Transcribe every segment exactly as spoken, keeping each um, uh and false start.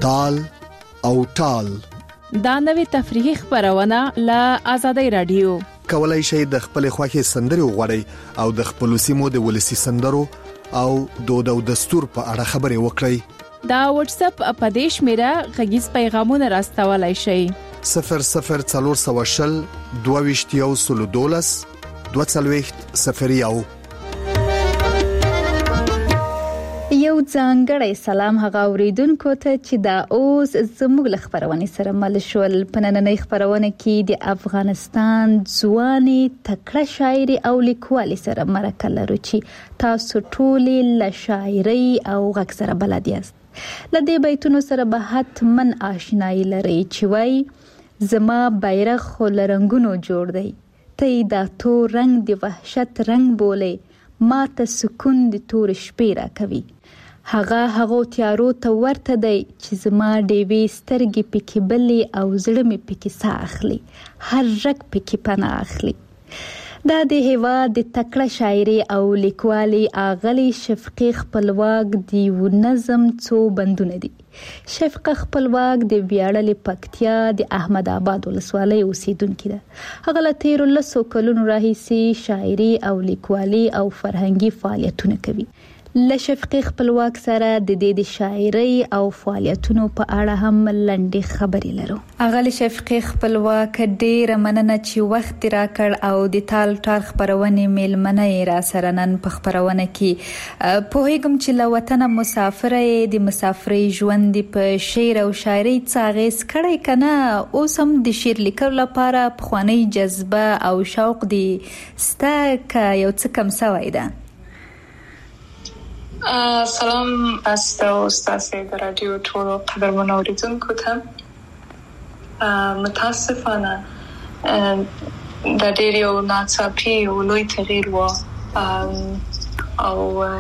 تال او ټال. دا نوې تفریحي خبرونه له آزادۍ رادیو. کولای شئ د خپل خوښي سندرې وغواړئ او د خپل سیمو د ولسی سندرو او دود او دستور په اړه خبرې وکړئ. دا واتس اپ اپدیش میرا غږیز پیغامونه راستولای شئ. صفر صفر څلور سوه شل دوه ویشت یو سلو دولس دوه څلوېښت صفر یو. یو ځانګړی سلام هغه اوریدونکو ته چې دا اوس زموږ له خبرونې سره مل شول. په نننۍ خبرونه کې د افغانستان ځواني تکړه شاعري او لیکوالي سره مرکه لرو چې تاسو ټولې له شاعري او غږ سره بلد یاست. له دې بیتونو سره به حتمن آشنایي لرئ چې وایي زما بیرغ خو له رنګونو جوړ دی، ته یې دا تور رنګ د وحشت رنګ بولې، ما ته سکون د تور شپې را کوي. هغه هغو تیارو ته ورته دی چې زما ډېوې سترګې پکې بلې او زړه مې پکې ساه اخلي، هر رګ پکې پناه اخلي. دا د هېواد د تکړه شاعري او لیکوالي اغلې شفقې خپلواک د یو نظم څو بندونه دي. شفقه خپلواک د ویاړلې پکتیا د احمد آباد ولسوالۍ اوسیدونکې ده. هغه له تېرو لسو کلونو راهیسې شاعري او لیکوالي او فرهنګي فعالیتونه کوي. له شفقې خپلواک سره د دې د شاعري او فعالیتونو په اړه هم لنډې خبرې لرو. هغه له شفقې خپلواک ډېره مننه چې وخت راکړ او د تال ټال خبرونې میلمنه یې را سره نن په خبرونه کې. پوهېږم چې له وطنه مسافره یې، د مسافرۍ ژوند په شعر او شاعري څه اغېز کړی که نه؟ اوس هم د شعر لیکلو لپاره پخوانۍ جذبه او شوق دې سته که یو څه کم سوی ده؟ سلام است او ستاسو د رادیو ټولو قدرمنو اوریدونکو ته. متاسفانه د ډېر یو ناڅاپي او لوی تغییر و او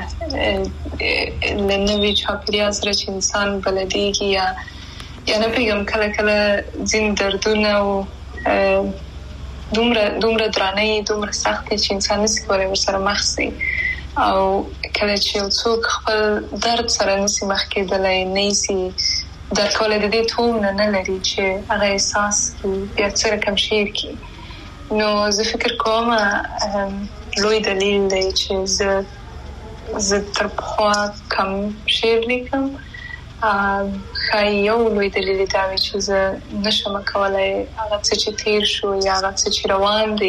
له نوي چاپېریال سره چې انسان بلدېږي یا یا نه پوهېږم کله کله ځینې دردونه او دومره دومره درانه دومره سخت چې انسان نشي کولی ورسره مخ شي او کله چې یو څوک خپل درد سره نشي مخ کېدلی، نه شي درک کولی، د دې تومونه نه لري چې هغه احساس کړي یا څه رقم شعر کړي. نو زه فکر کوم لوی دلیل دی چې زه زه تر پخوا کم شعر لیکم. ښایي یو لوی دلیل دا وي چې زه نشم کولی هغه څه چې تیر شو یا هغه څه چې روان دی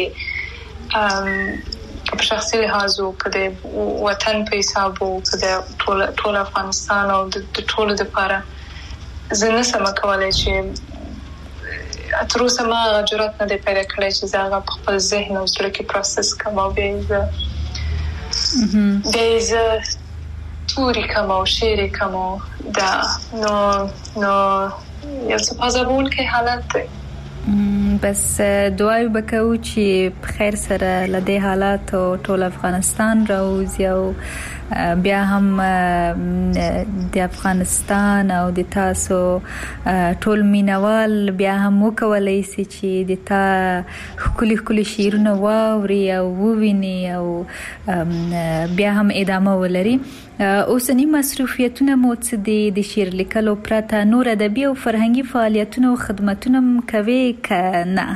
په شخصي لحاظ او په د وطن په حساب او په د ټول ټول افغانستان او د ټولو لپاره زه نشم کولی چې تر اوسه ما جرأت نه دی پیدا کړی چې زه هغه په خپل ذهن او زړه کې پروسس کړم او بیا یې زه بیا یې زه توري کړم او شعر یې کړم. دا نو نو یو څه پازابونکی حالت دی. بس دعای بکو چې په خیر سره له دې حالاتو ټول افغانستان راوځي او بیا هم د افغانستان او د تاسو ټول مینوال بیا هم وکولای شي چې د تا ښکلي ښکلي شعرونه واوري او وویني او بیا هم ادامه ولري. اوسنی مصروفیتونه مو څه دي؟ د شعر لیکلو پرته نور ادبي او فرهنګي فعالیتونه او خدمتونه هم کوي که نه؟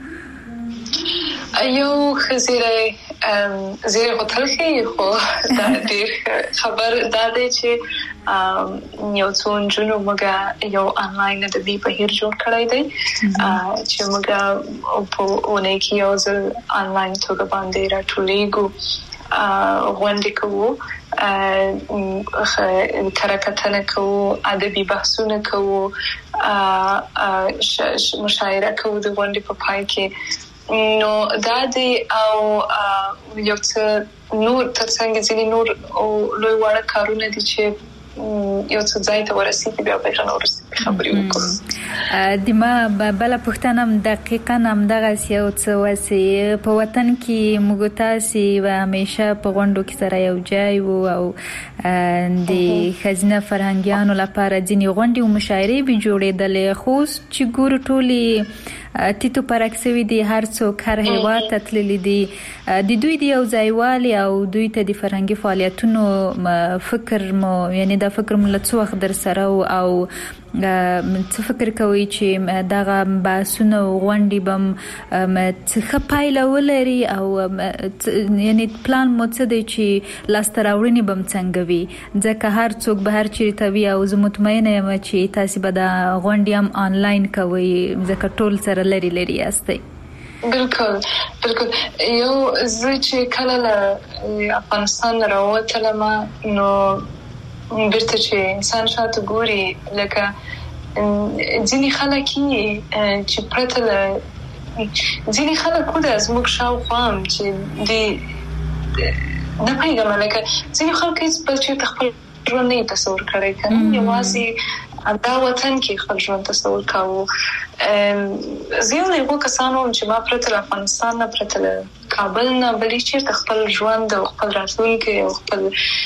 یو ښه زیری زیری خو تلخي خو دا ډېر خبر دا دی چې یو څو نجونو موږ یو آنلاین ادبي بهیر جوړ کړی دی چې موږ په اونۍ کې یو ځل آنلاین توګه باندې راټولېږو، غونډې کوو، کره کتنه کوو، ادبي بحثونه کوو، مشاعره کوو د غونډې په پای کې. نو دا دی او یو څه نور ترڅنګ ځینې نور لوی واړه کارونه دي چې یو څه ځای ته ورسېږي بیا به نور خبرې وکړو. د ما بله پوښتنه هم دقیقا همدغسې یو څه وسې په وطن کې موږ تاسې و همیشه په غونډو کې سره یو ځای وو او د ښځینه فرهنګیانو لپاره ځینې غونډې او مشاعرې به جوړېدلې، خو اوس چې ګورو ټولې تیتو پرکسوي دي هر څوک هر هیواد ته تللی دي د دوی د یو ځایوالي او دوی ته د فرهنګي فعالیتونو فکر مو یعنی دا فکر مو له څو وخت در سره او څه فکر کوي چې دغه باسونه غونډي بم څه پایله ولري او یعنی پلان مو څه دی چې لاستراوړنی بم څنګه وي ځکه هر څوک به هر چیرته وي او زه مطمئنه یم چې تاسو به دا غونډي هم آنلاین کوي ځکه ټول سره لري لري یاستئ. بالکل بالکل یو زه چې کله له افغانستان راووتلم نو بیرته چې انسان شاته ګوري لکه ځینې خلک چې پرته له ځینې خلک خو د زموږ شاوخوا هم چې د نه پوهېږم لکه ځینې خلک هېڅ بل چېرته خپل ژوند نه یې تصور کړی که نه یوازې دا وطن کې خپل ژوند تصور کاوه. زه یو له هغو کسانو وم چې ما پرته له افغانستان نه پرته له کابل نه بلې چېرته خپل ژوند او خپل راتلونکی او خپل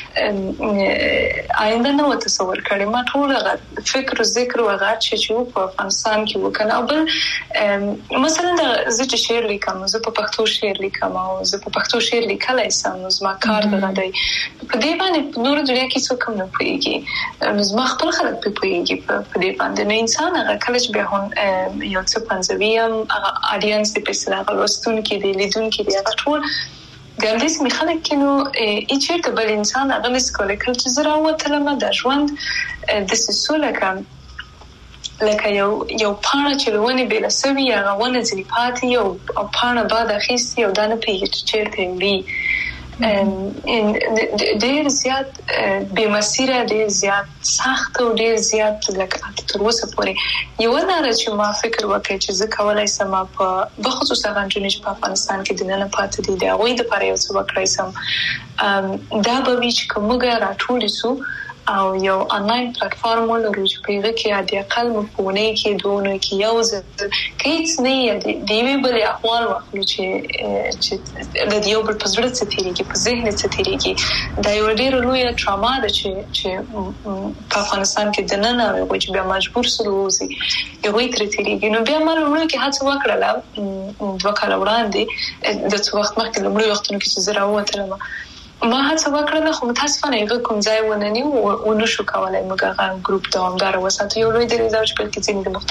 آینده نه و تصور کړی. ما ټول هغه فکر او ذکر او هغه چې و په افغانستان کې وکړ او بل مثلا زه چې شعر لیکم زه په پښتو شعر لیکم او زه په پښتو شعر لیکلی سم نو زما کار دغه دی په دې باندې په نورو دنیا کې څوک هم نه پوهېږي نو زما خپل خلک پرې پوهېږي په دې باندې نو انسان هغه کله چې بیا یو څه پنځوي هم هغه آډینس دی په اصطلاح هغه لوستونکي دی لیدونکي دی هغه ټول د همدې سیمې خلک کې نو هېڅ چېرته بل انسان هغه نشي کولی کله چې زه راووتلم دا ژوند داسې سو لکه لکه یو یو پاڼه چې له ونې بېله سوي هغه ونه ځینې پاتې او پاڼه باد اخیستي او دا نه پوهېږي چې چېرته وړي ډېر زیات بې مسیره ډېر زیات سخت او ډېر زیات لکه تر اوسه پورې یوه لاره چې ما فکر وکړی چې زه کولی سم په بخصوص هغه نجونې چې په افغانستان کې دننه پاتې دي د هغوی دپاره یو څه وکړی سم دا به وي چې که موږ راټولې سو او یو آنلاین پلیټفارم ولرو چې په هغه کې حد اقل موږ په اونۍ کې دوه اونۍ کې یو ځل که هېڅ نه یې د یوې بلې احوال واخلو چې چې له یو بل په زړه څه تېرېږي په ذهن څه تېرېږي دا یوه ډېره لویه ټراما ده چې چې په افغانستان کې دننه هغوی چې بیا مجبور سول ووځي هغوی ترې تېرېږي نو بیا ما لومړیو کې هڅه وکړله دوه کاله وړاندې د څو وخت مخکې لومړیو وختونو کې چې زه راووتلم ما هڅه وکړله خو متاسفانه هغه کوم ځای ونه نیو ونه شو کولی موږ هغه ګروپ دوامداره وساتو. یو لوی دلیل دا چې بلکې ځینې د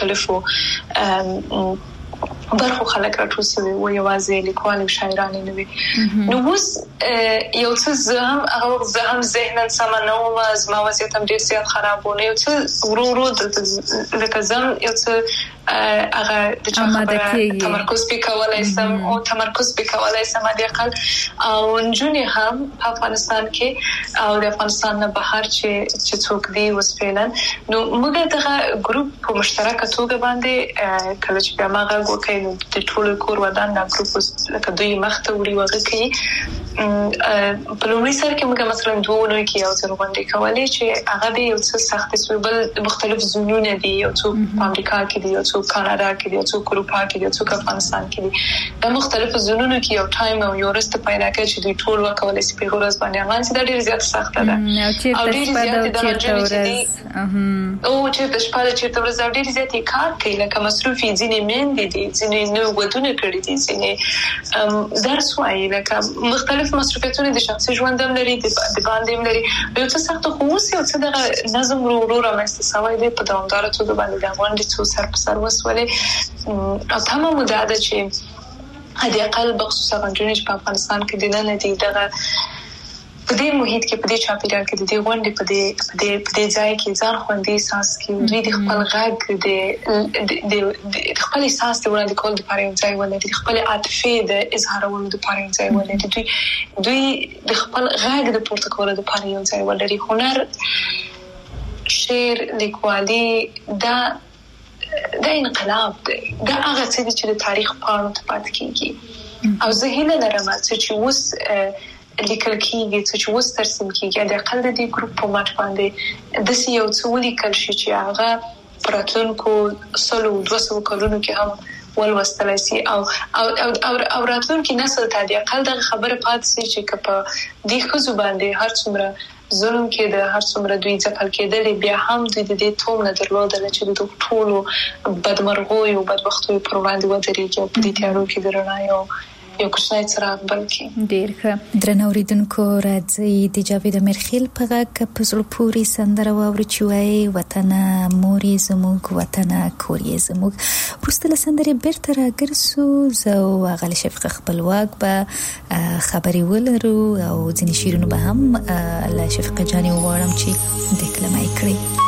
مختلفو برخو خلک راټول سوي وو یوازې لیکوال او شاعران نه وي نو اوس یو څه زه هم هغه زه هم ذهنا سمه نه وم زما وضعیت هم ډېر زیات خراب و نو یو څه ورو ورو لکه زه هم یو څه هغه د چا خبره تمرکز پې کولی سم او تمرکز پې کولی سم حد اقل او نجونې هم په افغانستان کې او د افغانستان نه بهر چې چې څوک دي اوس فعلا نو موږ دغه ګروپ په مشترکه توګه باندې کله چې بیا ما غږ وکړی نو د ټولو کور ودان دا ګروپ اوس لکه دوی مخ ته وړي وغه کوي په لومړي سر کې موږ مثلا دوه اونۍ کې یو ځل غونډې کولې چې هغه به یو څه سختې سوې بل مختلف زونونه دي یو څوک په امریکا کې دي یو څوک کاناډا کې دي یو څوک اروپا کې دي یو څوک افغانستان کې دي دا مختلف زونونو کې یو ټایم او یو رسته پیدا کوي چې دوی ټول وکولای شي په ورځ باندې امان چې دا ډېر زیات سخته ده او ډېر زیات د ورځ او چې د شپه چې د ورځ ډېر زیات کار کوي لکه مصروفي ځینې میندې دي ځینې نو ودونه کړي دي ځینې درس وایي لکه مختلف مصروفیتونه د شخصي ژوند هم لري د باندې هم لري یو څه سخت خو اوس یو څه دغه نظم ورو ورو رامنځته سوی دی په دوامداره توګه باندې د غونډې څو سر په سر وسولې او تمه مو دا ده چې حد اقل بخصوص هغه نجونې چې په افغانستان کې دننه دي دغه په دې محیط کې په دې چاپیریال کې د دې غونډې په دې په دې په دې ځای کې ځان خوندي احساس کوي دوی د خپل غږ د د خپل احساس د وړاندې کولو لپاره یو ځای ولري د خپل عاطفې د اظهارولو لپاره یو ځای ولري دوی دوی د خپل غږ د پورته کولو لپاره یو ځای ولري هنر شعر لیکوالي دا دا انقلاب دی دا هغه څه دي چې د تاریخ پاڼو ته پاتې کېږي او زه هیله لرم چې اوس لیکل کېږي چې اوس ترسیم کېږي د اقل د دې ګروپ په مټ باندې داسې یو څه ولیکل شي چې هغه په راتلونکو سلو دوه سوو کلونو کې هم ولوستلی سي او او او راتلونکي نسل ته د اقل دغه خبره پاتې سي چې که په دې ښځو باندې هر څومره ظلم کې د هر څومره دوی ځپل کېدل بیا هم دوی د دې توم نه درلودل چې د ټولو بدمرغوي او بدبختوي پر وړاندې ودرېږي او په دې تیارو کې د رڼا یو یو کوچنی څراغ بل کې. ډېر ښه. درنو اوریدونکو راځي د جاوید امیرخیل په غږ په زړه پورې سندره واورو چې وایي وطن موري زموږ وطن کوري زموږ. وروسته له سندرې بیرته راګرځو زه او هغه شفیقه خپلواک به خبرې ولرو او ځینې شعرونه به هم له شفیقه جانې وغواړم چې دکلمه یې کړي.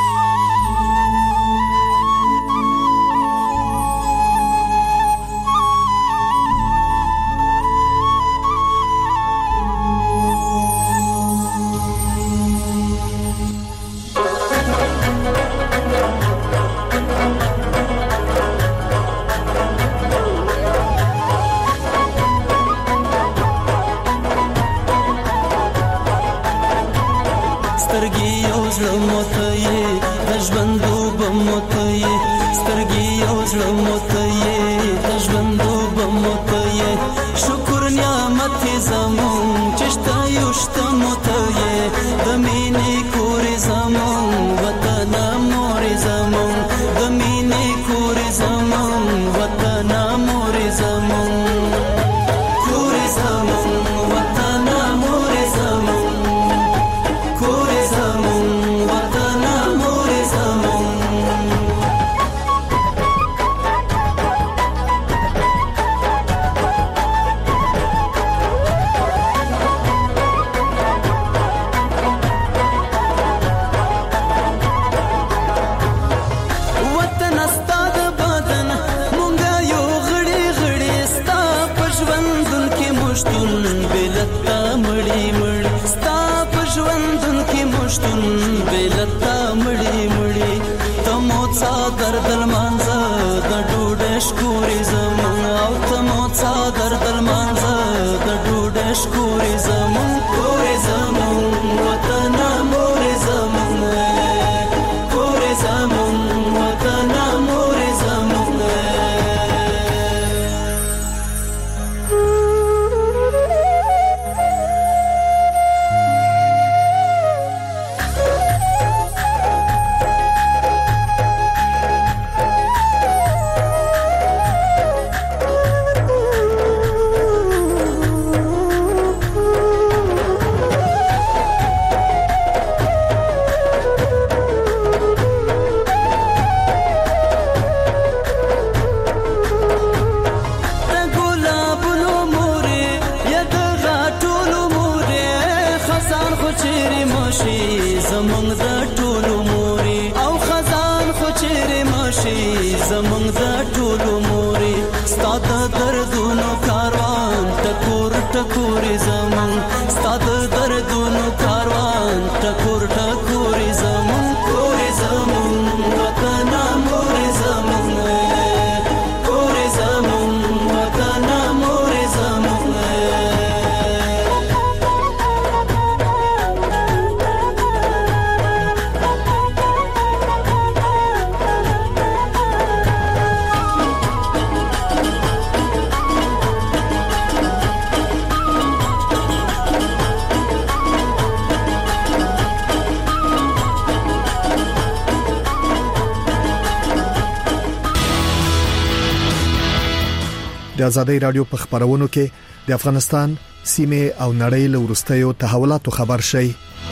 د آزادۍ رادیو په خبرونو کې د افغانستان سیمه او نړۍ له ورستیو تحولاتو خبر شي.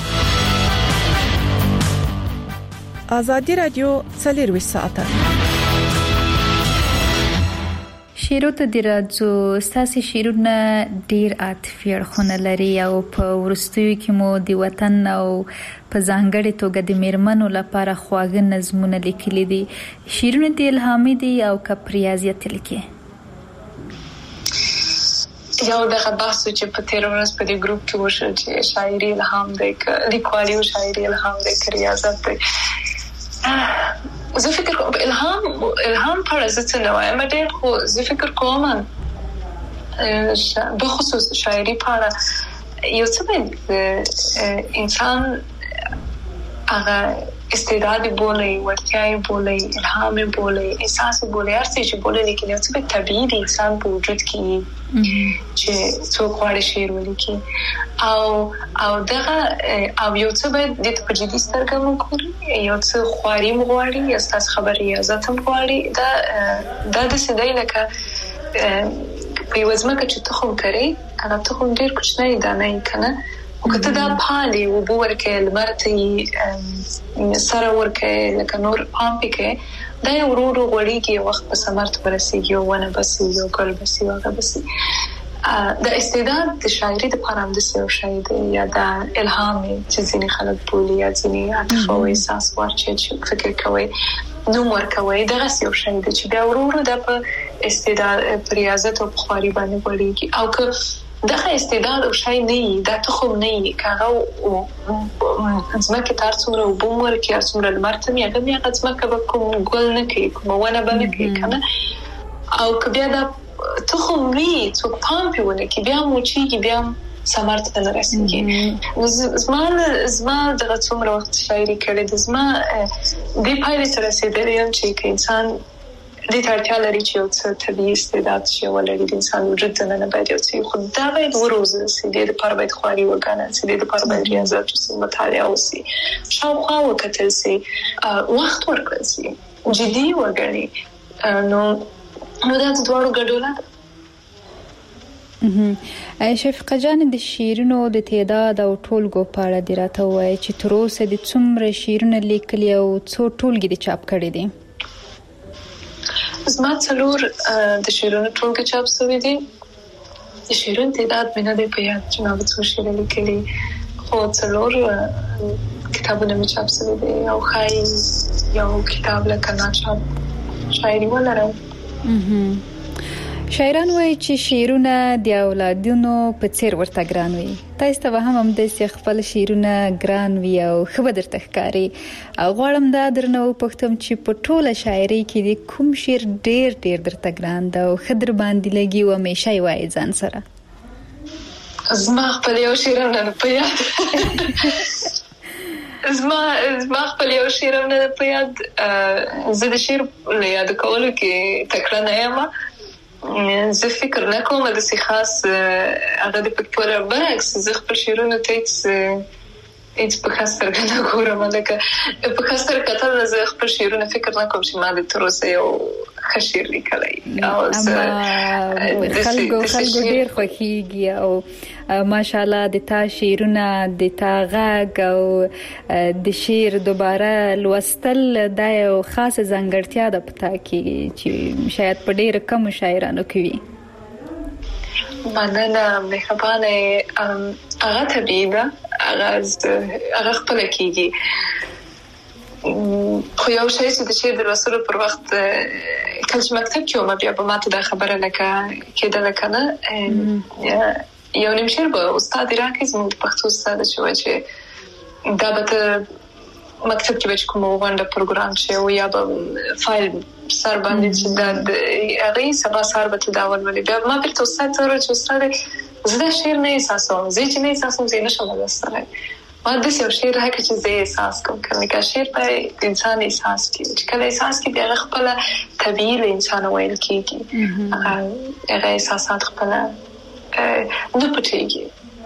آزادۍ رادیو څلور ساعته شیرو ته د راځو ستاسو شیرونه ډیر عاطفي اړخونه لري او په ورستیو کې مو د وطن او په ځانګړي توګه د میرمنو لپاره خواږه نظمونه لیکلي دي. شیرونه د الهامي دي او کپریازیت لیکي. یو دغه بحث چې په تیر ورځ په دې ګروپ کې وشو چې شاعري الهام دی ک لیکوالي او شاعري الهام دی ک ریاضت دی. زه فکر کوم الهام الهام پر ځکه نه وایم ډېر خو زه فکر کوم به خصوص شاعري پر یو څه انسان هغه استعداد بولي ورتیاي بولي الهام بولي احساس بولي هر څه چې بولي لیکن یو څه طبيعي انسان په وجود کې چې څوک غواړي شعر ولیکي او او دغه او یو څه باید د په جدي سترګه وګوري یو څه خواري مغواړي یا ستاسو خبري یا ذاتم غواړي دا دا د سیدای لکه په وزمه کې چې تخم کري هغه تخم ډیر کوچنی دانه کنه او کته دا پالي او بورکه لمرتي سره ورکه لکه نور پامپ کې دا یو ورو غوړیږي وخت په سمارت ورسیږي او ونه بسي یو کول بسي واغه بسي د استعداد د شاعري د پرام د سیو شاعر یا د الهام چې ځینې خلک بولي یا ځینې عاطفه او احساس ورچې چې فکر کوي نو ورکوي دغه سیو شاعر چې بیا ورو د استعداد پریازت او بخاري باندې وړيږي او که دغه استعداد او شای نه دا تخم نه کاغه او ځمکه تر څومره وبمر کې څومره لمرته می هغه می هغه ځمکه به کوم ګل نه کوي کوم ونه به نه کوي کنه او که بیا دا تخم وی څوک پامپ ونه کې بیا موچیږي بیا سمارت نه رسیږي زما زما دغه څومره وخت شاعري کړې د زما د پایلې سره رسیدلې چې انسان د ترتیا لري چې یو څه طبيعي استعداد شي ولري د انسان وجود نه باید یو څه خو دا باید وروزه سي د لپاره باید خواري وکړي سي د لپاره باید ریاضت او مطالعه وسي شاوخوا وکتل سي وخت ورکړي سي جدي وګڼي نو نو دا د دوړو ګډوله شفیقه جان د شیرونو د تعداد او ټولګو په اړه دی راته وایي چې تر اوسه د څومره شیرونه لیکلي او څو ټولګي د چاپ کړي دي زما څلور د شیرونو ټولګي چاپ شوی دي د شیرونو تعداد مې نه دی په یاد چې ما څو شعر لیکلي خو څلور کتابونه مې چاپ شوی دي او خای یو کتاب لکه ناچاپ شاعري ولرم شاعران وایي چې شعرونه د اولادونو په څیر ورته ګران وي تاسو ته هم هم د خپل شعرونه ګران وي او خبر درته ښکاري او غواړم دا درنه وپوښتم چې په ټوله شاعري کې د کوم شعر ډیر ډیر درته ګران ده او خدر باندې لګي او همیشه یې وایي ځان سره زما خپل یو شعر نه په یاد زما زما خپل یو شعر نه په یاد زه د شعر له یاد کولو کې تکړه نه یم زه فکر نه کوم د سي خاص هغه د پکتور برعکس زه خپل شعرونه ته هیڅ په خاطر نه ګورم لکه په خاطر کتل زه خپل شعرونه فکر نه کوم چې ما د تر اوسه یو خشیر لیکلای او خلکو خلکو ډیر خوښیږي او ماشاءالله د تا شعرونه د تا غږ او د شعر دوباره لوستل د یو خاصه ځانګړتیا ده پتا کې چې شاید په ډیر کم شاعرانو کې وي مننه مهربانه هغه طبيعي ده هغه هغه خپل کېږي خو یو شی چې د شعر د لوستلو پر وخت کله چې مکتب کې وم بیا به ماته دا خبره لکه کېدل کنه یو نیم شعر به استاد راکې زموږ پښتو استاد چې وایي چې دا به مکتب کې به کوم وړاندې پروګرام شي او یا به فایل سر باندې چې دا هغه سبا سر به تداول ولې بیا ما په استاد سره چې استاد زه شعر نه احساسوم زه چې نه احساسوم زه نه شم لوستلای ما د یو شعر هغه چې زه احساس کوم کله شعر په انسان احساس کوي چې کله احساس کوي بیا خپل طبيعي انسان وایي کیږي هغه احساسات خپل نه پټيږي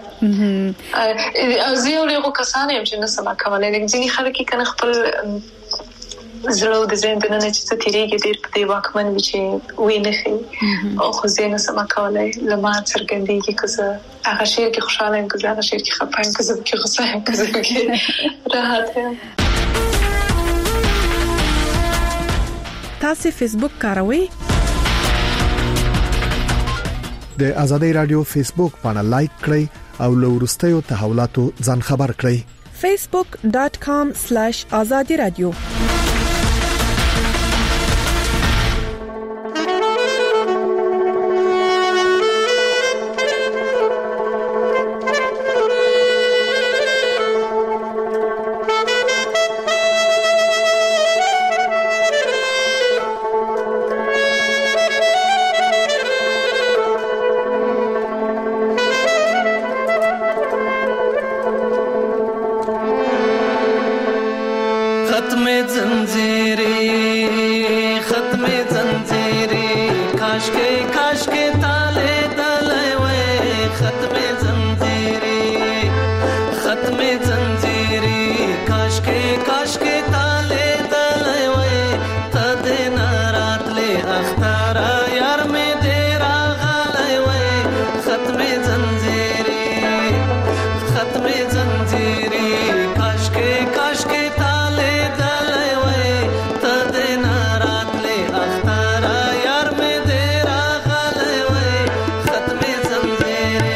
او زه یو له کسانو یم چې نه سم کولای لکه ځینې خلک کنه خپل زړه د ذهن د نه چې تیریږي ډېر په دی واکمن وي چې وې نه خي او خو زه نه سم کولای لمه څرګندېږي که زه هغه شعر کې خوشاله یم که زه هغه شعر کې خپه یم که زه کې غوسه یم که زه کې راحت یم تاسو فیسبوک کاروئ د آزادۍ رادیو فیسبوک باندې لایک کړئ او له ورستیو تحولاتو ځان خبر کړئ facebook dot com slash azadi radio काश के काश के ताले दल کاشکې کاشکې تاله دلای وای ته دې ناراتلې اختر یار مې دې راغلای وای ختم زنجیرې ختم زنجیرې کاشکې کاشکې تاله دلای وای ته دې ناراتلې اختر یار مې دې راغلای وای ختم زنجیرې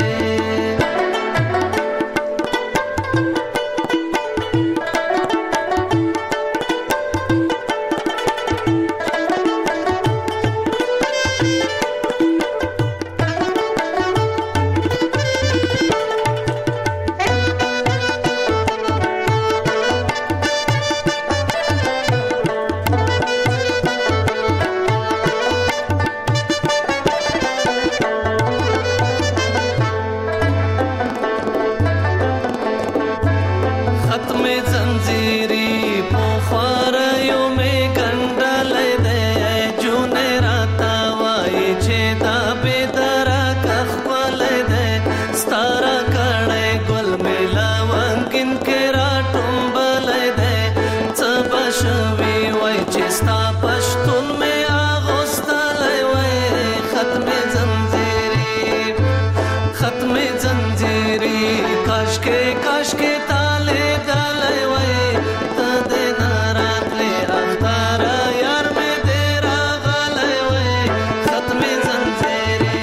ختم زنجیری پوخار یو می ګنډلې ده جون راتا وای چې دا به درا کخولې ده ستاره کړه ګل میلا وانګین کې را ټومبلې ده څبشوي وای چې ستا پښتون می اغوستلې وای ختم زنجیری ختم زنجیری کاشکې کاشکې تاله دلای وای ته دې ناراتلې اختر یار مې دې راغلای وای ختم زنجیری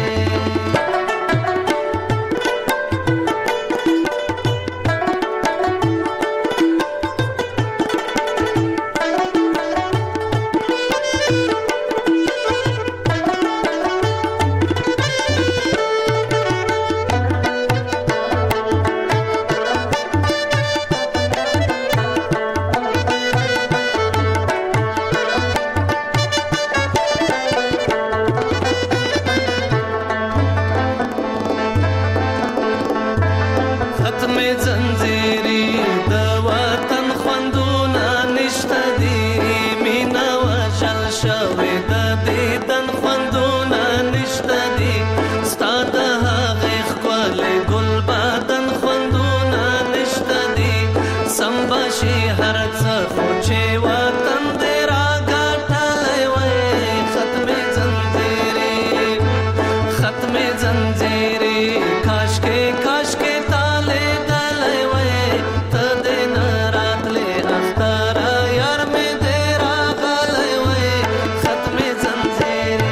ختم زنجیری د وطن خوندونه نشته دي مینا وشل شوي د دیدن خوندونه نشته دي ستا د هغې ښکلې ګل بدن خوندونه نشته دي سمبشي هر څه خو چې وطن دې راګټلی وای ختم زنجیری ختم زنجیری کاشکې کاشکې تاله دلای وای ته دې ناراتلې اختر یار مې دې راغلای وای ختم زنجیری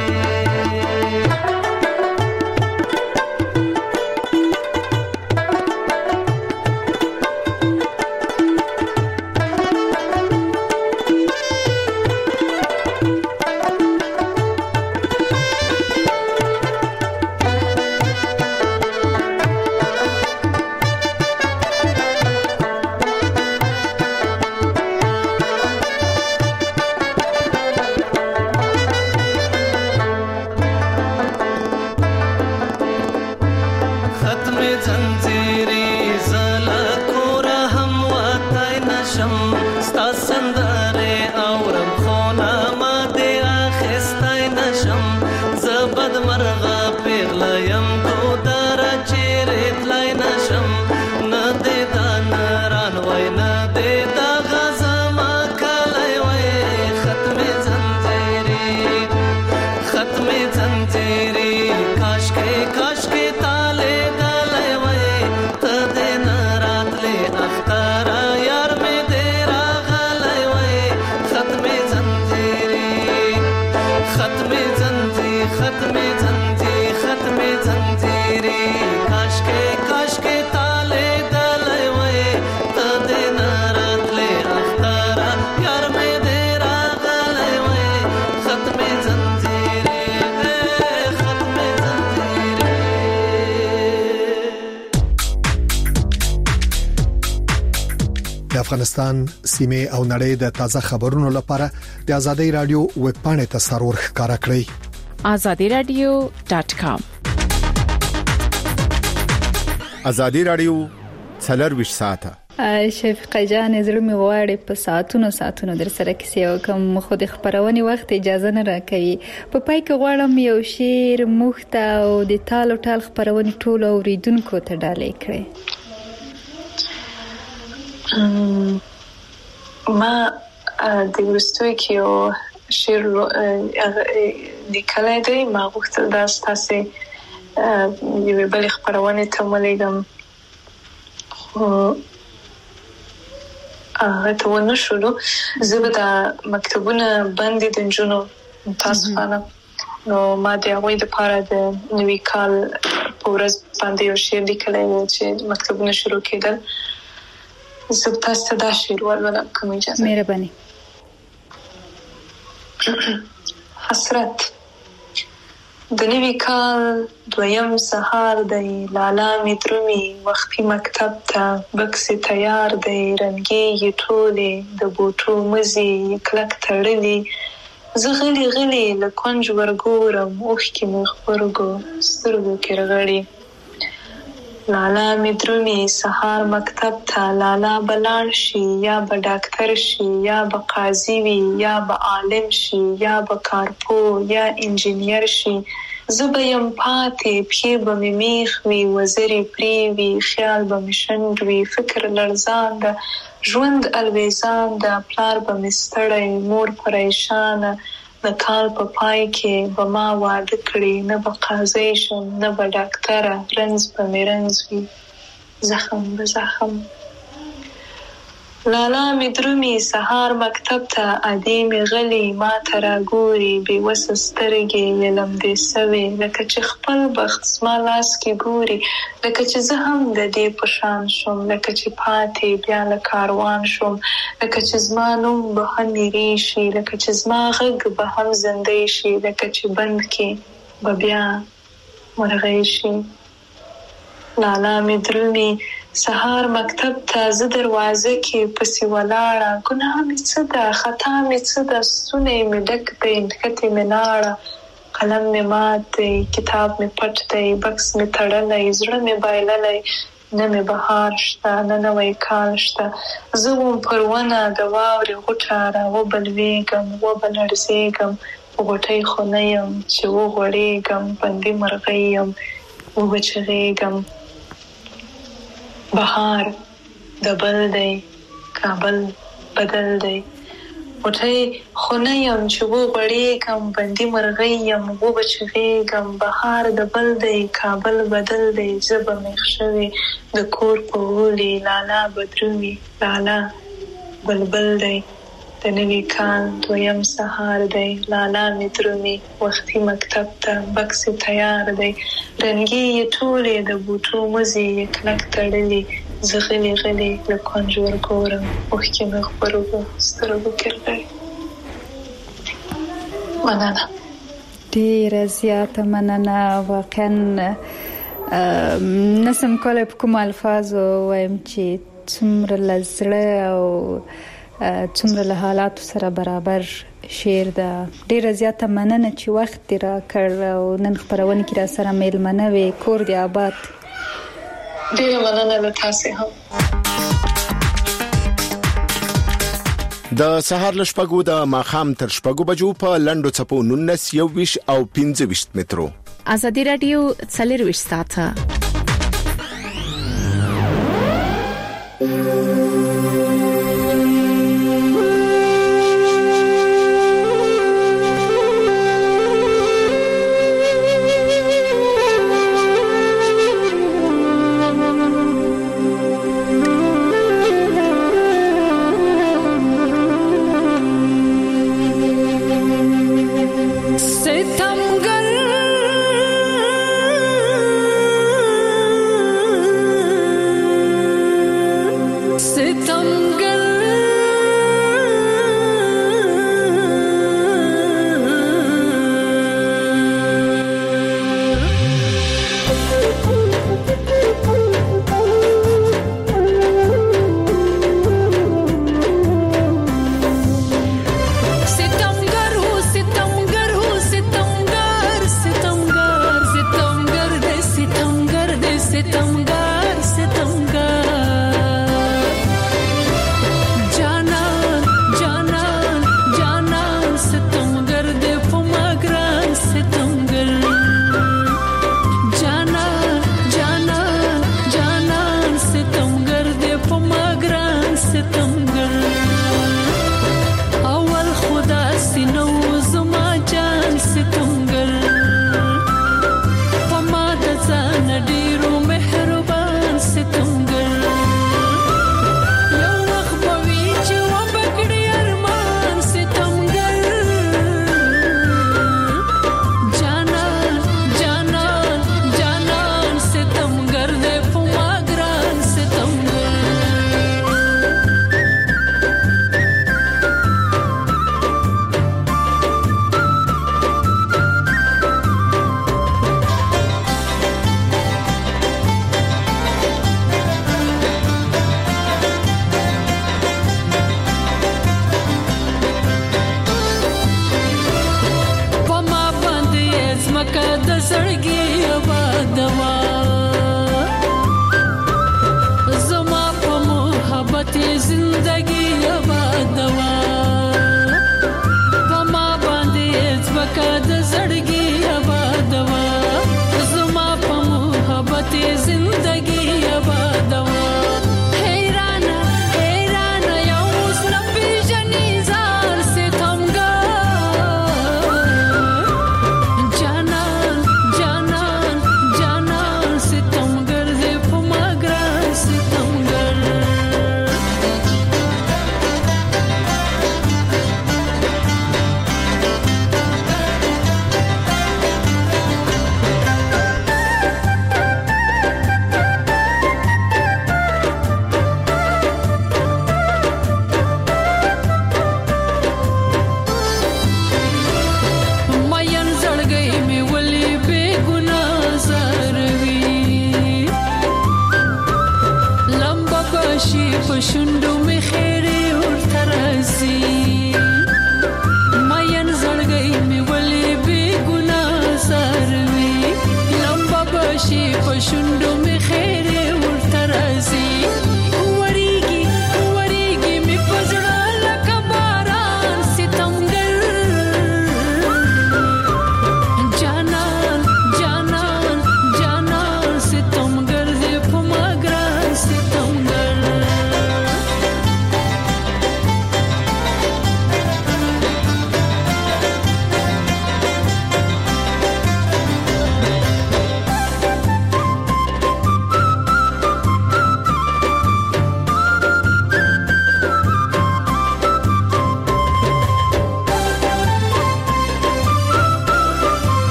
ختم زنجیری زلا کور هم واتای نشم ستا سندره اورم خونه ما دې اخیستی نشم زه بد مرغه پیغله یم ګودره چیرې تلای نشم نه دې دا نران وای نه دې دا غزما کلی وای ختم زنجیری ختم زنجیری کاشکې کاشکې تاله دلای وای ته دې ناراتلې اختر یار مې دې راغلای وای ختم زنجیری ختم زنجیر ختم زنجیر ختم زنجیری کاشکې کاشکې تاله دلای وای ته دې ناراتلې اختر یار مې دې راغلای وای ختم زنجیری ختم زنجیری د افغانستان سیمه او نړۍ د تازه خبرونو لپاره د ازادي رادیو ویب پاڼه ته سرور ښکارا کړئ azadi radio dot com ازادي رادیو څلرویشت ساعته شفیقه جان زړه می غواړي په ساعتونو ساعتونو در سره کیسې وکم خو د خبرونې وخت اجازه نه راکوي په پای کې غواړم یو شعر مخته او د تالو ټال خبرونې ټول اوریدونکو ته ډالۍ کړئ. ما د ورستوي کې یو شعر لیکلی دی. ما غوښتل دا ستاسې یوې بلې خپرونې ته ولیږم، خو هغه ته ونه شولو. زه به دا مکتبونه بند دي د نجونو متاسفانه، نو ما د هغوی دپاره د نوي کال په ورځ باندې یو شعر لیکلی و چې مکتبونه شروع کېدل. زه به تاسو ته دا شعر ولولم کوم اجازه؟ مهرباني. حسرت. د نوي کال دویم سهار دی، لالا مې درومي وختي مکتب ته، بکس تیار دی رنګې یې ټولې، د بوټو مزي کلک تړلي. زه غلي غلي له کونج ورګورم، اوښکې مې خپرګو سترګو کې رغړي. لالا مې درومي سهار مکتب ته، لالا به لاړ شي یا به ډاکټر شي یا به قاضي وي یا به عالم شي یا به کارپو یا انجینیر شي. زه به یم پاتې، پښې به مې میخ وي، وزرې پرې وي، خیال به مې شنډ وي، فکر لړزان ده، ژوند الویزان ده، پلار به مې ستړی، مور پریشانه. د کال په پای کې به ما واده کړي، نه به قاضي شم نه به ډاکټره، رنځ به مې رنځ وي، زخم به زخم. لالا مې درومي سهار مکتب ته، ادې مې غلي ما ته راګوري، بې وسه سترګې یې لمدې سوې، لکه چې خپل بخت زما لاس کې ګوري، لکه چې زه هم د دې په شان شم، لکه چې پاتې بیا له کاروان شم، لکه چې زما نوم به هم هېرې شي، لکه چې زما غږ به هم زندې شي، لکه چې بند کې به بیا مرغۍ شي. لالا مې درومي سهار مکتب ته، زه دروازه کې پسې ولاړه، ګناه مې څه ده خطا مې څه ده، ستونی مې ډک دی نښتې مې لاړه، قلم مې مات دی کتاب مې پټ دی، بکس مې تړلی زړه مې بایللی، نه مې بهار شته نه نوی کال شته. زه وم پر ونه د واورې غوټه را وبلوېږم وبه لړزېږم، په غوټۍ خو نه یم چې وغوړېږم، بندي مرغۍ یم وبه چغېږم. بهار د بل دی کابل بدل دی، غوټۍ خو نه یم چې وغوړېږم، بندي مرغۍ یم وبه چغېږم. بهار د بل دی کابل بدل دی، زه به میخ شوې د کور په غولي، لالا به درومي لالا بلبل دی. د نوي کال دویم سهار دی، لالا مې درومي وختي مکتب ته، بکس تیار دی رنګې یې ټولې، د بوټو مزي یې کلک تړلي. زه غلي غلي له کونج ورګورم، اوښکې مې خپرګو سترګو کې رغړي. مننه، ډېره زیاته مننه. واقعا نسم کولی په کوم الفاظو وایم چې څومره له زړه او څومره له حالاتو سره برابر شعر ده. ډېره زیاته مننه چې وخت دې راکړ او نن خپرونه کې را سره میلمنه وې. کور دې آباد. ډېره مننه له تاسې هم. د سهار له شپږو د ماښام تر شپږو بجو په لنډو څپو نولس یوویشت او پنځه ویشت مترو. ازادي رادیو څلور ویشت ساعته. Sit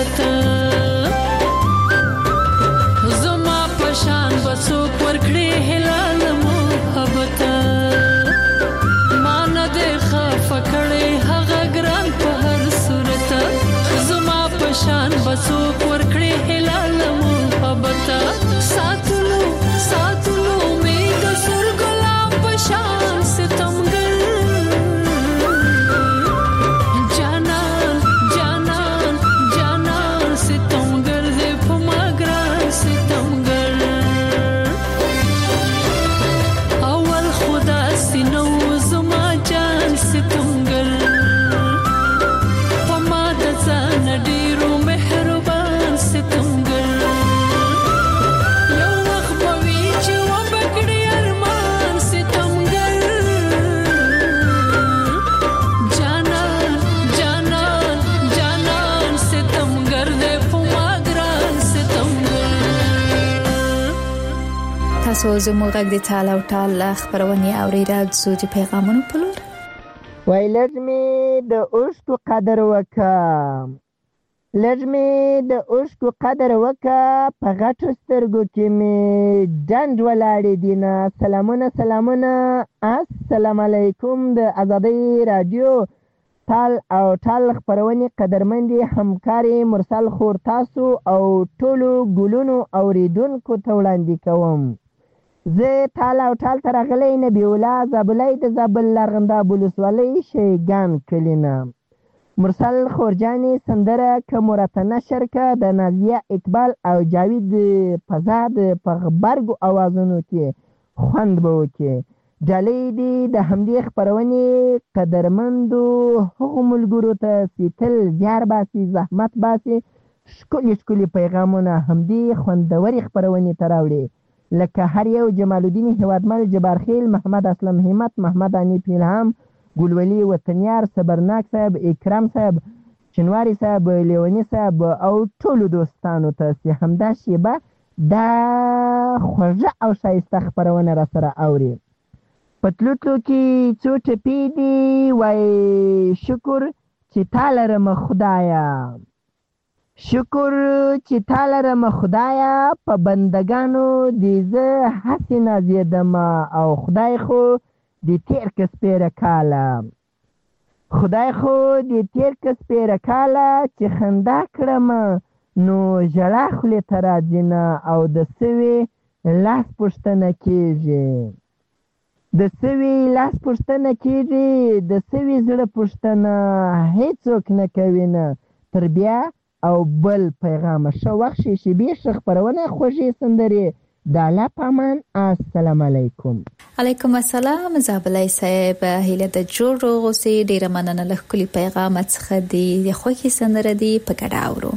صورت زما پشان بسوک ورکړي هلال محبت مان دې خفکړې هغه ګران په هر صورت زما پشان بسوک ورکړي هلال محبت ساتلو ساتلو می د سر ګلاب پشان ستمګر جانان جانان جانان ستمګر دې په ماګران ستمګر اول خدا سينو زما جان ستمګر په ما د ځان ډیرو مهربان ستمګر یو وخت به وي چې وبکړي ارمان ستمګر جانان جانان جانان ستمګر دې په ما ګران ستمګر. تاسو زموږ غږ د تعالی او تعالی خبرونه اوریدل د پیغامونو په لور وای لږمې د اوښکو قدر وکړه لږمې د اوښکو قدر وکړه په غټو سترګو کې مې ډنډ ولاړې دینه. سلامونه سلامونه السلام علیکم د آزادۍ رادیو تال او ټال خبرونې قدرمندې همکارې مرسل خور تاسو او ټولو ګلونو اوریدونکو ته وړاندې کوم. زه تال او ټال ته راغلی نبی الله زابلی د زابل لرغنداب ولسوالۍ شیګان کلي نه. مرسل خورجانې سندره که مرته نشر که د نازیه اقبال او جاوید فضا د په غبرګو اوازونو کې خوند به وکړي. ډالۍ دې د همدې خپرونې قدرمندو هغو ملګرو ته چې تل زیار باسي زحمت باسي ښکلي ښکلي پیغامونه همدې خوندورې خپرونې ته راوړي لکه هر یو جمال الدین هیوادمل جبارخیل محمد اسلم همت محمد انیف الهام ګلولي وطنیار صبرناک صاحب اکرام صاحب شنواری صاحب لیونی صاحب او ټولو دوستانو ته چې همدا شیبه دا خوږه او ښایسته خپرونه را سره اوري. په تلو تلو کې څو ټپې دي وای شکر چې تا لرمه خدایه شکر چې تا لرمه خدایه په بندګانو دې زه هسې نازېدم او خدای خو دې تېر که سپېره کاله خدای خو دې تېر که سپېره کاله چې خندا کړم نو ژړا خولې ته راځي نه او د سوي لاس پوښتنه کېږي د سوي لاس پوښتنه کېږي د سوي زړه پوښتنه هیڅوک نه کوي نه تر بیا او بل پیغام ښه وخت شي شیبې ښه خپرونه خوږې سندرې د الله په امان. السلام علیکم. علیکم السلام زابلی صاحب هیله د جوړ روغ اوسې ډیره مننه له ښکلي پیغام څخه دی د خوښې سندره دی په ګډه اورو.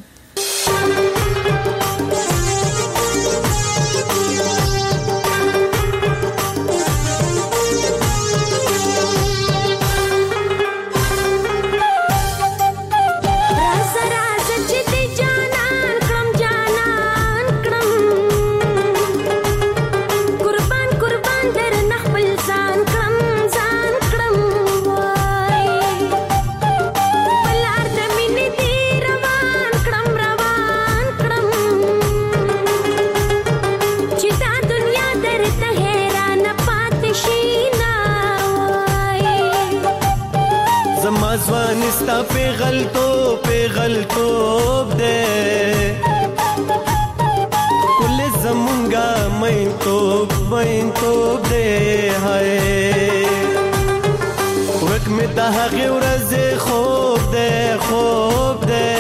ځوانستا پیغلتوب پیغلتوب دے کل زمونگا مین توب مین توب دے ہائے وک میں دہاغی ورز خوب دے خوب دے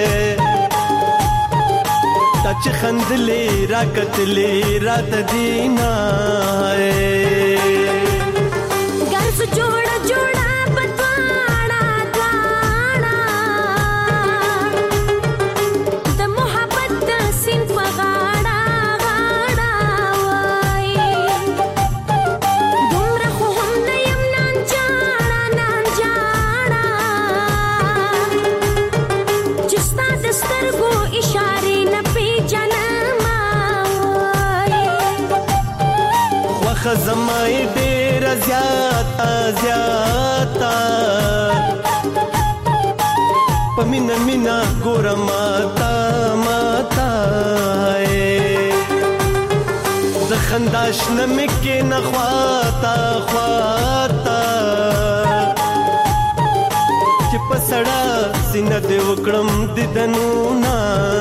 تاچ خندلی راکتلی رات دینا ہائے گرس جوڑا جوڑا خزمای ډیر زیات زیات پمینا مینا ګور ماتا ماتا د خنداش نمکې نخواتا خواتا چې پسړه سینه دې وکړم دیدنونه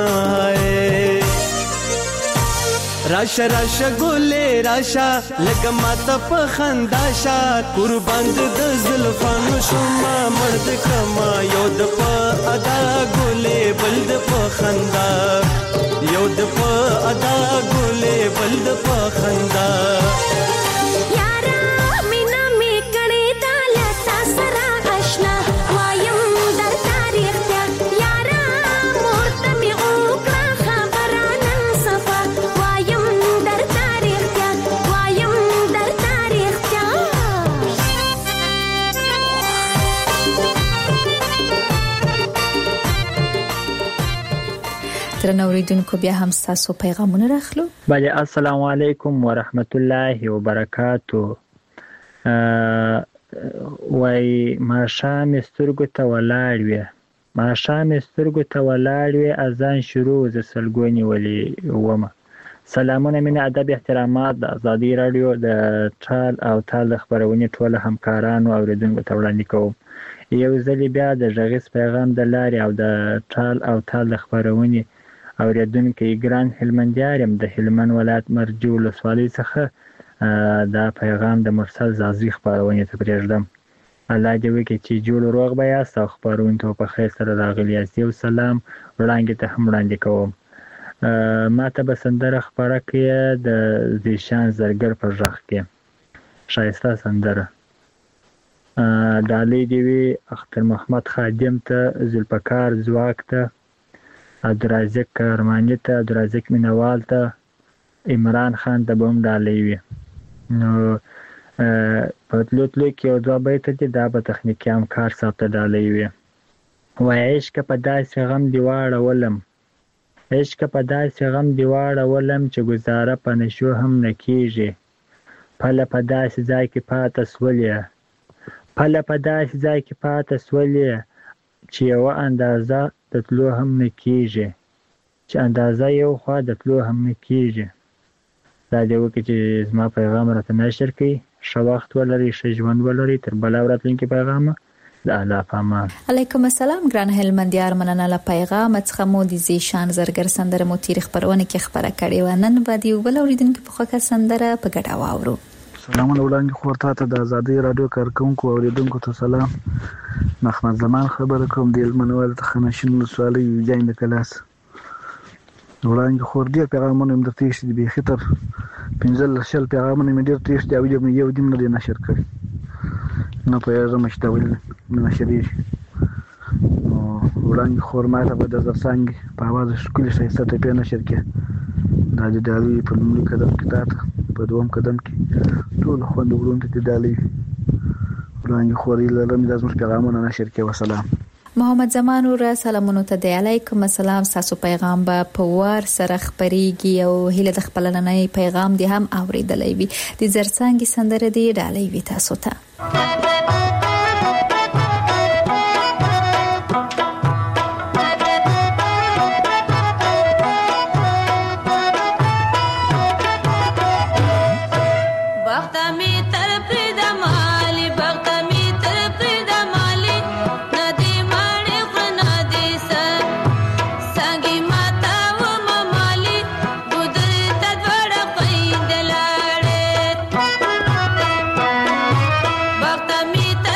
راشا راشا ګلې راشا لکه ماته په خنداشا قربان د زلفانو شوما مرد کما یو د په ادا ګلې بل د په خندا یو د په ادا ګلې بل د په خندا درنو اوریدونکو بیا هم تاسو پیغامونه راخلو. بله السلام علیکم ورحمت الله وبرکاتو. وای ماښام سترګو ته ولاړ وې ماښام سترګو ته ولاړ وې اذان شروع ز سلګونی ولي ومه. سلامونه مینه ادب احترامات د ازادي رادیو د ټال او تال خبرونه ټول همکارانو اوریدونکو ته وړاندې کوم. یو ځل بیا د ژغیز پیغام د لارې او د ټال او تال خبرونه اوریدونکو ګران هلمندیارم د هلمند ولایت مرجو ولسوالۍ څخه دا پیغام د مرسل زازی خبرونه ته پرېږدم. الله دې وکړي چې جوړ روغ به یاست او خبرونه ته په خیر سره راغلي یاست. یو سلام وړاندې ته هم وړاندې کوم. ما ته به سندره خبره کړې د زیشان زرګر په غږ کې ښایسته سندره. ډالۍ دې وي اختر محمد خادم ته ذوالفقار ځواک ته عبدالرازق کرماني ته عبدالرازق مینوال ته عمران خان ته به هم ډالۍ وي. نو په تلو تلو کې یو دوه بیته دي دا به تخنیکي همکار صاحب ته ډالۍ وي. وایي عشقه په داسې غم دې واړولم عشق په داسې غم دی واړولم چې ګزاره په نشو هم نه کېږي. پله په داسې ځای کې پاته سولې پله په داسې ځای کې پاته سولې چې یوه اندازه د تلو هم نه کېږي چې اندازه یو خوا د تلو هم نه کېږي. دا دې وکړي چې زما پیغام راته نشر کړي. ښه وخت ولرئ ښه ژوند ولرئ. تر بله ورځ پیغامه د الله پامان. علیکم السلام ګران هلمندیار مننه له پیغام څخه مو د زیشان زرګر سندره مو تاریخ خبرونه کې خبره کړې و. نن به دی بل اوریدونکو په خوښه سندره په ګډه واورو. سلامونه وړاندې خورته ته د ازادي رادیو کارکونکو اوریدونکو ته سلام. محمد زمان خبره کوم د هلمند تخنشین ولسوالۍ جاین د کلاس. وړاندې خور ډېر پیغامونه مې درته ایښي دي بیخي تر پنځلس شل پیغامونه مې ډېر ته ایښي دي او یو دې مې نه دی نشر کړی. نه پوهېږم چې دا ولې نه نشرېږي. نو وړاندې خور ما ته به د زرڅانګې په اواز ښکلې ښایسته ټپې نشر کړې. دا د ډالۍ په لومړي قدم کې تا ته په دوم قدم کې ټولو خویندو وروڼو ته دې ډالۍ وي. وړاندې خور هیله لرم دا زموږ پیغامونه نشر کړي. وسلام. محمد زمان ور سلامونه ته دی. علیکم السلام. تاسو پیغام به په وار سره خبريږي او هیله د خپل نننۍ پیغام دی هم اوریدلې وي. د زرڅانګې سندره دی ډالۍ وي تاسو ته. Bhakta Mita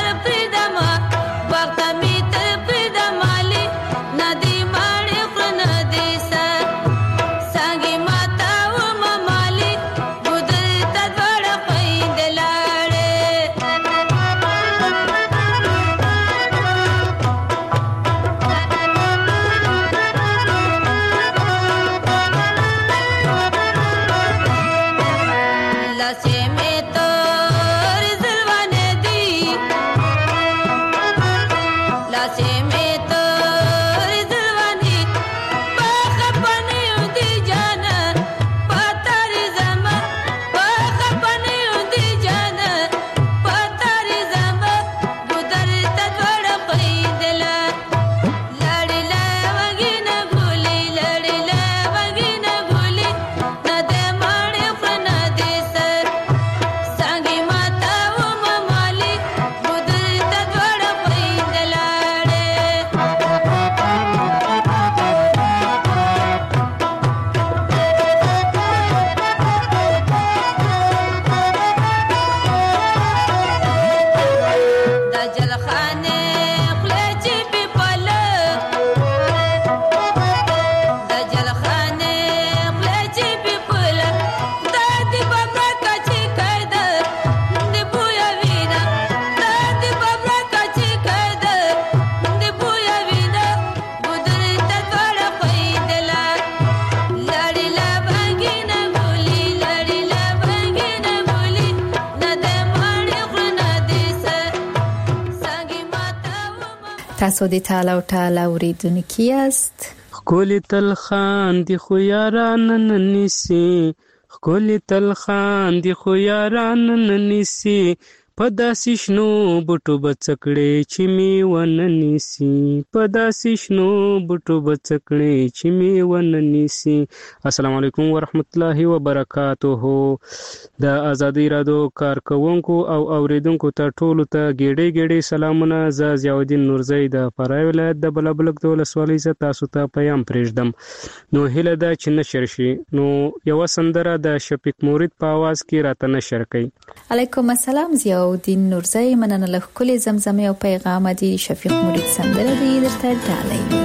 تاسو د تعالی او تعالی اوریدونکي یاست. خکولی تل خاندي خو یاران نه نیسي، خکولی تل خاندي خو یاران نه نیسي، په داسې شنو بوټو به څه کړې چې مې ونه نیسي، په داسې شنو بوټو به څه کړې چې مې ونه نیسي. السلام علیکم ورحمت الله وبرکاته. د ازادي رادیو کارکونکو او اوریدونکو ته ټولو ته ګېډې ګېډې سلامونه. زه ضیاءالدین نورزی د فراه ولایت د بلابلک د ولسوالۍ زه تاسو ته پیام پرېږدم. نو هیله ده چې نشر شي. نو یوه سندره د شفیق مورید په آواز کې راته نشر کړئ. علیکم السلام ضیاءالدین نورزی، مننه له ښکلې زمزمې او پیغام دی. شفیق مورید سندره دی درته ډالۍ.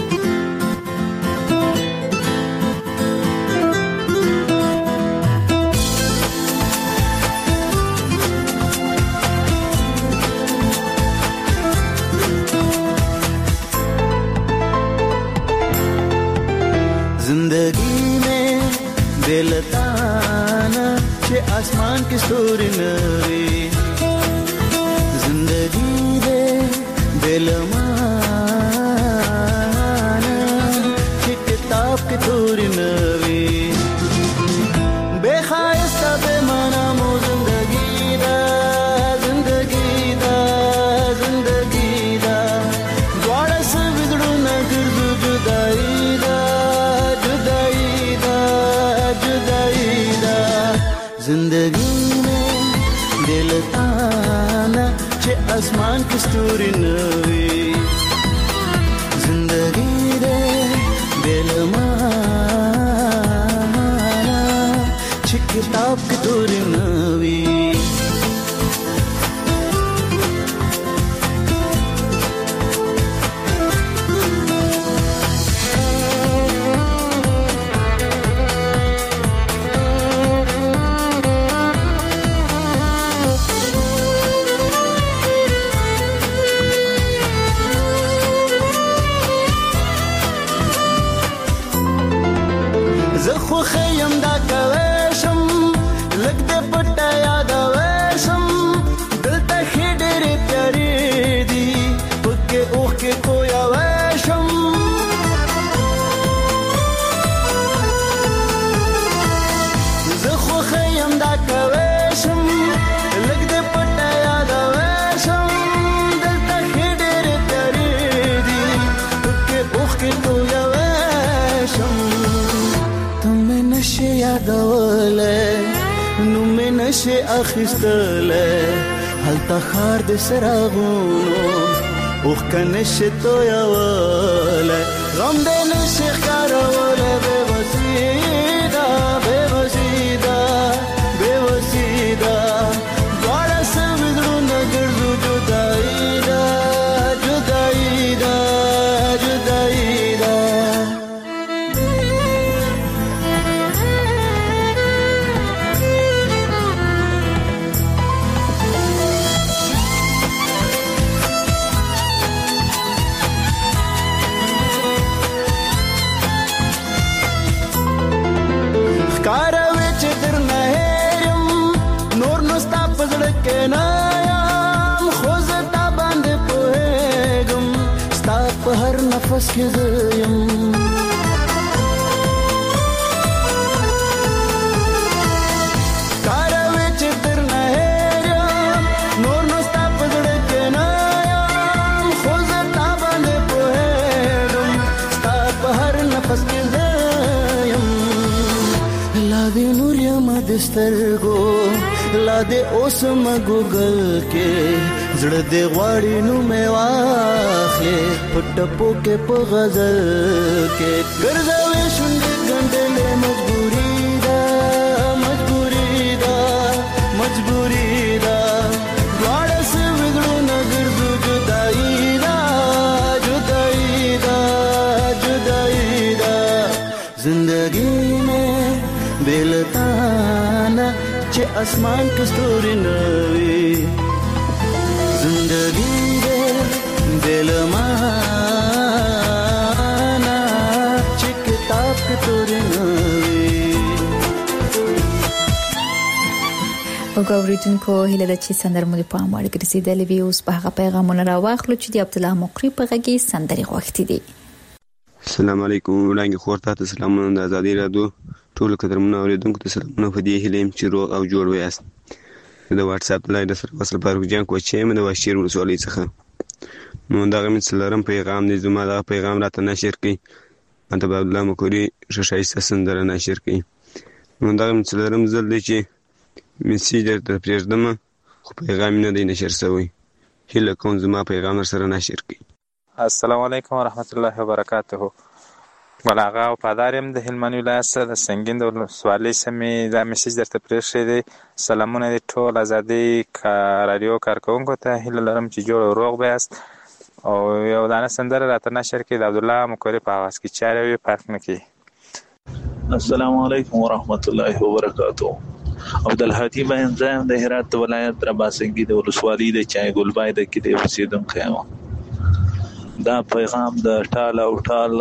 जिंदगी में बेलताना के आसमान की स्तूरी नवी, जिंदगी दे बेलमाना के किताब की तूरी नवी, बेखायस्ता बेमाना मो जिंदगी दा, जिंदगी दा, जिंदगी दा, द्वारा से बिगड़ू न गिरदू जुदाई दा, जिंदगी में दिल ताना चे आसमान की स्तूरी नवी, जिंदगी दे दिल माना चे किताब की तूरी नवी. خیم دا کوشم لګ دې پټه یاد وشم دلته خډېر تیارې دي پکې اوخ کې کویا وشم زه خو خیم دا کوشم لګ دې پټه یاد وشم دلته خډېر تیارې دي پکې اوخ کې کویا وشم. نشه یادوله نو مې نشه اخیستله هلته خار د سراغونو اوخ که نشه تویوله غم د نشه ښکاروله بې وسیده بې وسیده بې وسیده دواړه سوي زړونه ګرځو جدایي ده جدایي ده جدایي ده. نفس کې زیم کاروي چې تر نه هېرم نور نو ستا په زړه کې نه یم خو زه تا باندې پوهېږم ستا په هر نفس کې زیم لا دې نور یم د سترګو لا دې اوس م ګوګل کې زړه دې غواړي نو مې واخلې په ټپو کې په غزل کې ګرځوي شونډې ګنډلې مجبوري ده مجبوري ده مجبوري ده دواړه سوي زړونه ګرځو جدایي ده جدایي ده جدایي ده. زندگی میں بلتانا چې اسمان کې ستوري نوي زندگی دې دل مانا چې کتاب کې توري نوي. وګوریدونکو هله د چې سندرمو په امر ګرځیدل وی اوس په هغه پیغامونه راوخلو چې د عبد الله مقری په غږی سندري غوښتي دي. السلام علیکم وړاندې خورته ته سلامونه د آزادۍ رادیو ټول قدرمنو اوریدونکو ته سلامونه په دې هیله چې روغ او جوړ ویاست. د واتس اپ لای د سره وصل پر جان کو چې مې د واشیر ولسوالۍ څخه نو دا غمن سلام پیغام دې زما دا پیغام راته نشر کړي انت عبد الله مقری ششایسته سندره نشر کړي نو دا غمن سلام زل دي چې میسیج درته پرېږدم خو پیغام نه دی نشر شوی هیله کوم زما پیغام سره نشر کړي. السلام علیکم ورحمت الله وبرکاته. ګل آغا وفادار یم د هلمند ولایت څخه د سنګین د ولسوالۍ سمې دا میسیج درته پرېښی دی. سلامونه دي ټول ازادۍ رادیو کارکوونکو ته هیله لرم چې جوړ او روغ به یاست او یو دانه سندره راته نشر کړي د عبدالله مقری په اواز کې چارې وي فرق نه کوي. السلام علیکم ورحمت الله وبرکاته. عبدالهادي باین زایم د هرات ولایت رباسنګي د ولسوالۍ د چای ګلبای د کې د اوسیدونکو یم. دا پیغام د ټال او ټال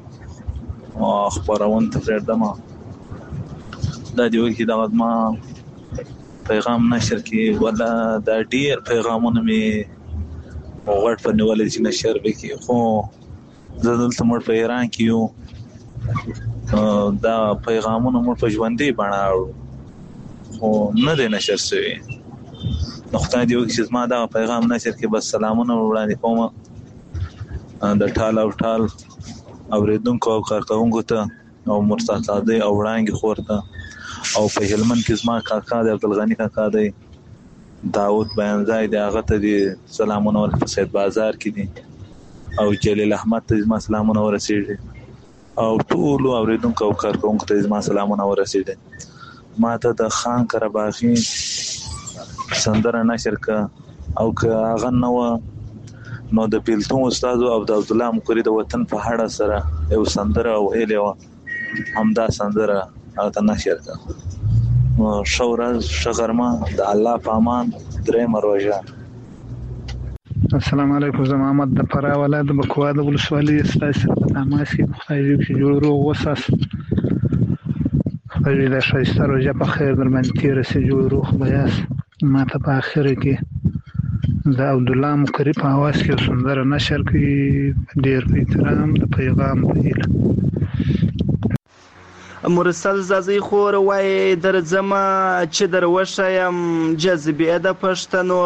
خبرون ته پرېږدم دا دی وکي دا ما پیغام نشر کې ولا دا ډیر پیغامونه می وغړ په نیولې چې نشر وکي خو زه دلته مړ په ایران کې یو دا پیغامونه مړ په ژوندۍ بڼه خو نه دی نشر شوی نو خدای دې وکړي چې زما دا پیغام نشر کې بس سلامونه وړاندې کوم د ټال او ټال اوریدونکو او کارکوونکو ته او مرتضی صادق او وړاندې خور ته او په هلمند کې زما کاکا د عبدالغنی کاکا دی داود بیانځای دی هغه ته دې سلامونه ورکړه په سید بازار کې دي او جلیل احمد ته زما سلامونه ورسېږي او ټول اوریدونکو او کارکوونکو ته زما سلامونه ورسېږي. ما ته د خان کرباغي سندره نشر کا او که هغه نو نو د پیلتون استاد او د عبد الله مقری د وطن په هړه سره یو سندره او هیله همدا سندره هغه نشر کا شورا شغرما د الله پامان درې مروجه. السلام علیکم زما محمد د فرا ولایت بکوا د ولسوالۍ ستاسو په تماس کې خدای دې چې جوړ روغ وساس خدای دې شایسته روزه په خیر درمن تیر سي جوړ روغ بیاس. ما ته په اخر کې د عبد الله مقری په اواز کې سندره نشر کړي ډیر په احترام د پیغام دی. مرسل زازی خور وای در زما چې در وشایم جذبه د پښتنو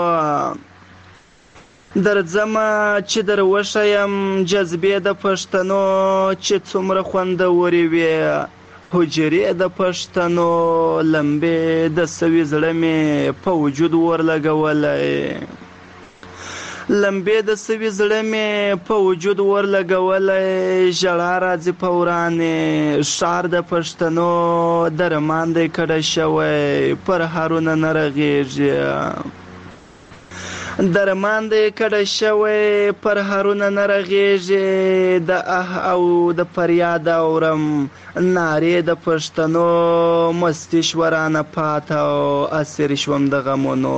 در زما چې در وشایم جذبه د پښتنو چې څومره خوندوري وي حجرې د پښتنو لمبې د سوي زړه مې په وجود ورلګولای لمبې د سوي زړه مې په وجود ورلګولای ژړا راځي په ورانې ښار د پښتنو درمان دی کډه شوی پر هارونه نه رغېږي درمان دی کډه شوی پر هارونه نه رغېږي د اه او د فریاد اورم نارې د پښتنو مستي شورانه پاته او اسیر شوم د غمونو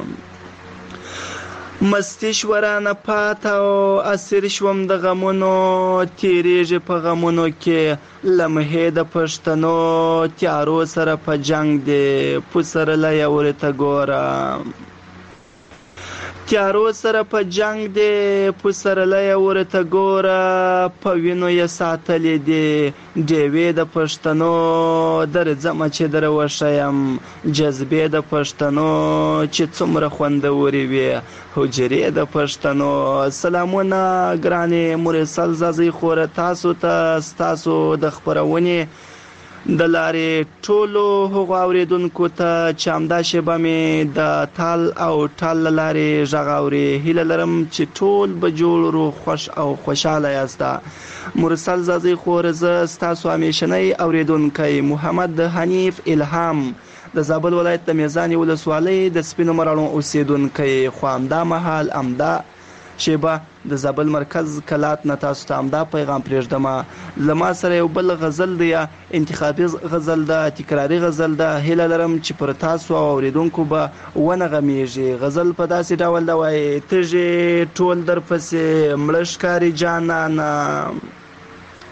مستی شورانه پاته او اسیر شوم د غمونو تیریږي په غمونو کې لمحې د پښتنو تیارو سره په جنگ دی پسرلی ورته ګوره تیارو سره په جنگ دی پسرلی ورته ګوره په وینو یې ساتلې دي ډیوې د پښتنو درځمه چې در وښیم جذبې د پښتنو چې څومره خوندورې وي حجرې د پښتنو. سلامونه ګرانې مرسل زازی خوره تاسو ته ستاسو د خپرونې د لارې ټولو هغو اوریدونکو ته چې همدا شیبه مې د تال او ټال له لارې غږ اوري هیله لرم چې ټول به جوړ روغ خوش او خوشحاله یاست. مرسل زازی خور زه ستاسو همیشنی اوریدونکی محمد حنیف الهام د زابل ولایت د میزان ولسوالۍ د سپینو مراڼو اوسیدونکی خو همدا مهال همدا شیبه د زابل مرکز کلات نه تاسو ته همدا پیغام پرېږدم. له ما سره یو بل غزل دی انتخابي غزل ده تکراري غزل ده هیله لرم چې پر تاسو او اوریدونکو به ونه غمیږي. غزل په داسې ډول ده وایي تږي ټول در پسې مړه ښکاري جانانه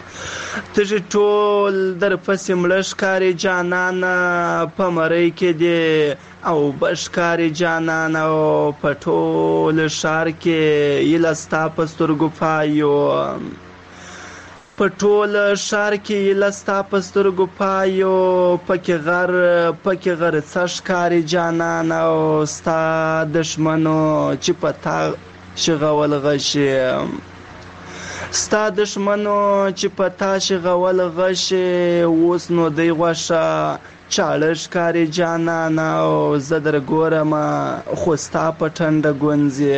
تږي ټول در پسې مړه ښکاري جانانه په مرۍ کې دې او به ښکاري جانانه او په ټول ښار کې ایله ستا په سترګو پایو په ټول ښار کې ایله ستا په سترګو پایو پکې غر پکې غرڅه ښکاري جانانه او ستا دښمنو چې په تا شغول غشي ستا دښمنو چې په تا شغول غشي اوس نو دی غوښه چاړه ښکاري جانانه او زه در ګورمه خو ستا په ټنډه ګونځې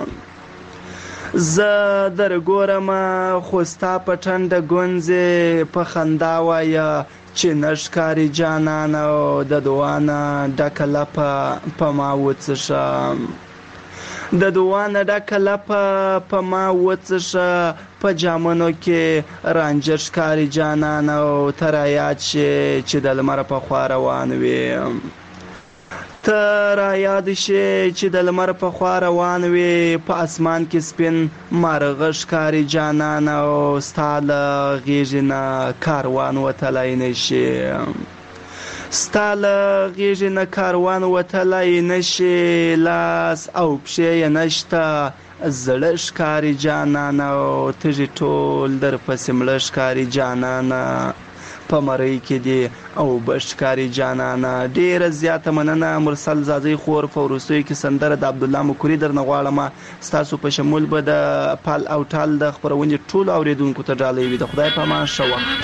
زه در ګورمه خو ستا په ټنډه ګونځې په خندا وایه چې نه ښکاري جانانه او د دعا نه ډکه لپه په ما وڅښه د دعا نه ډکه لپه په ما وڅښه په جامونو کې رانجه ښکاري جانانه او ته رایاد شې چې د لمر په خوا روان وې ته رایاد شې چې د لمر په خوا روان وې په اسمان کې سپین مارغه ښکاري جانانه او ستا له غېږې نه کاروان وتلی نه شي ستا له غېږې نه کاروان وتلی نه شي لاس او پښې یې نشته زړه ښکاري جانانه او تږي ټول در پسې مړه ښکاري جانانه په مرۍ کې دي او به ښکاري جانانه. ډېره زیاته مننه مرسل زازۍ خور. په وروستیو کې سندره د عبدالله مکوري درنه غواړم. ستاسو په شمول به د پال او ټال د خپرونې ټولو اورېدونکو ته ډالۍ وي. د خدای په امان ښه وخت.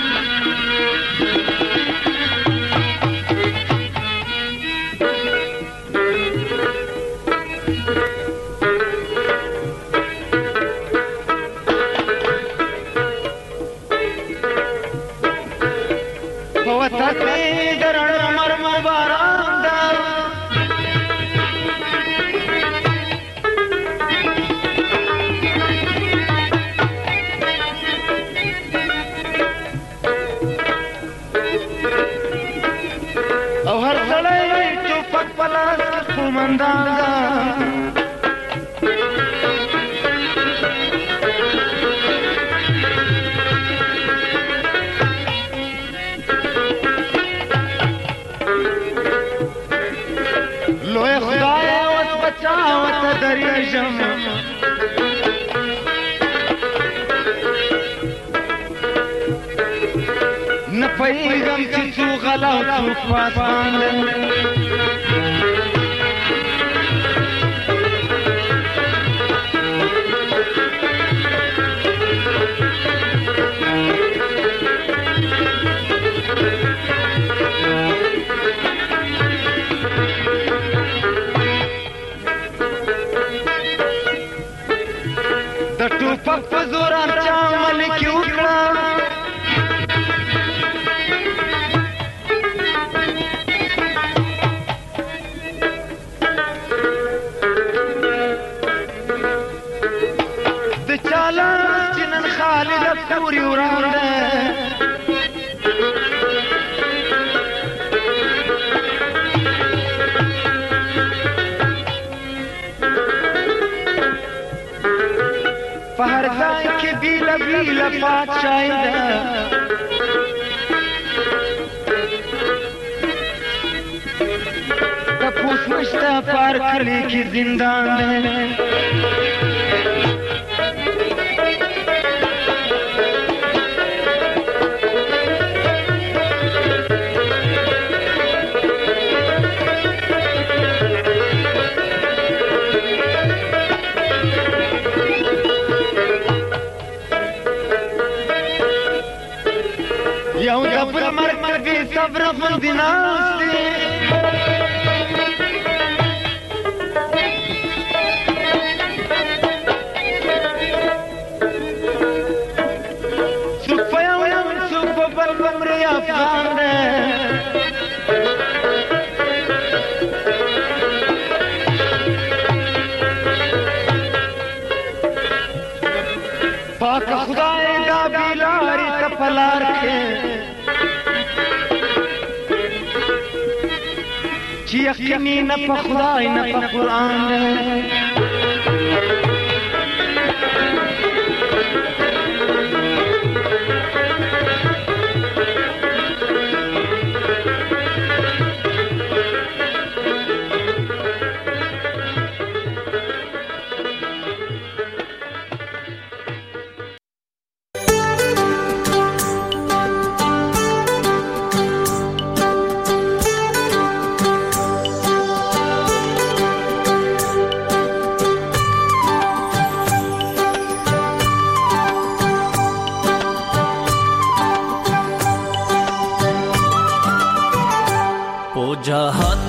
یقیني نه په خدای نه په قرآن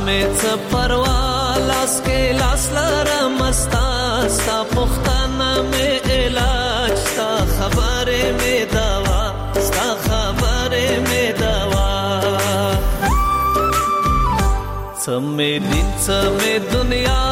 مې څه پروا لاس کې لاس لرم ستا ستا پوښتنه مې علاج ستا خبرې مې دوا ستا خبرې مې دوا څه مې دین څه مې دنیا